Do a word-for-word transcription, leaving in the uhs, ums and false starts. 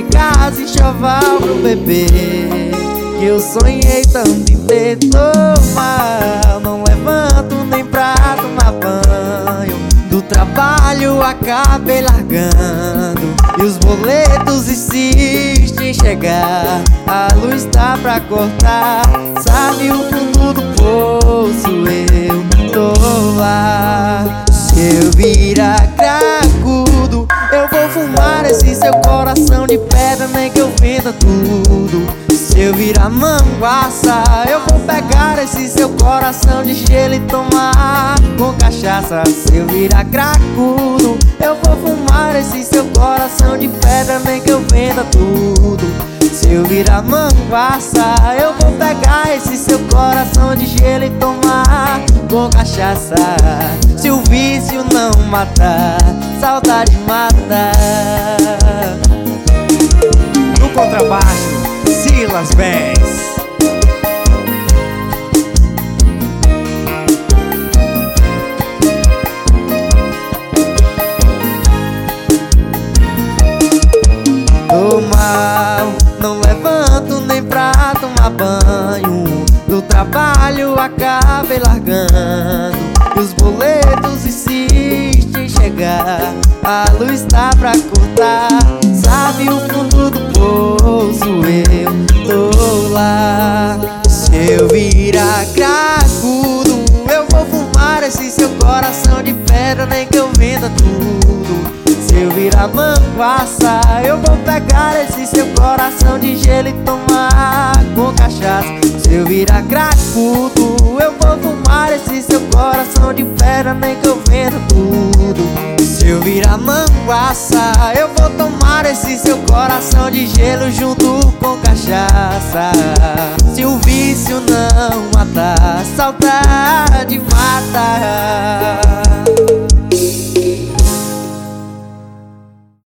comprei casa e enxoval pro bebê, que eu sonhei tanto em ter. Tô mal, não levanto nem pra tomar banho, do trabalho acabei largando, e os boletos insistem em chegar. A luz tá pra cortar, sabe o fundo do poço, eu tô lá. Se eu virar cracudo, eu vou fumar esse seu coração de pedra, nem que eu venda tudo. Se eu virar manguaça, eu vou pegar esse seu coração de gelo e tomar com cachaça. Se eu virar cracudo, eu vou fumar esse seu coração de pedra, nem que eu venda tudo. Se eu virar manguaça, eu vou pegar esse seu coração de gelo e tomar com cachaça. Se o vício não matar, saudade mata. No contrabaixo, Silas Benz. Tô mal, não levanto nem pra tomar banho, do trabalho acabei largando, e os boletos insistem em chegar. A luz tá pra cortar, sabe o fundo do poço, eu tô lá. Se eu virar cracudo, eu vou fumar esse seu coração de pedra, nem que eu venda tudo. Se eu virar manguaça, eu vou pegar esse seu coração de gelo e tomar com cachaça. Se eu virar cracudo, eu vou fumar esse seu coração de pedra, nem que eu venda tudo. Se eu virar manguaça, eu vou tomar esse seu coração de gelo junto com cachaça. Se o vício não matar, saudade mata.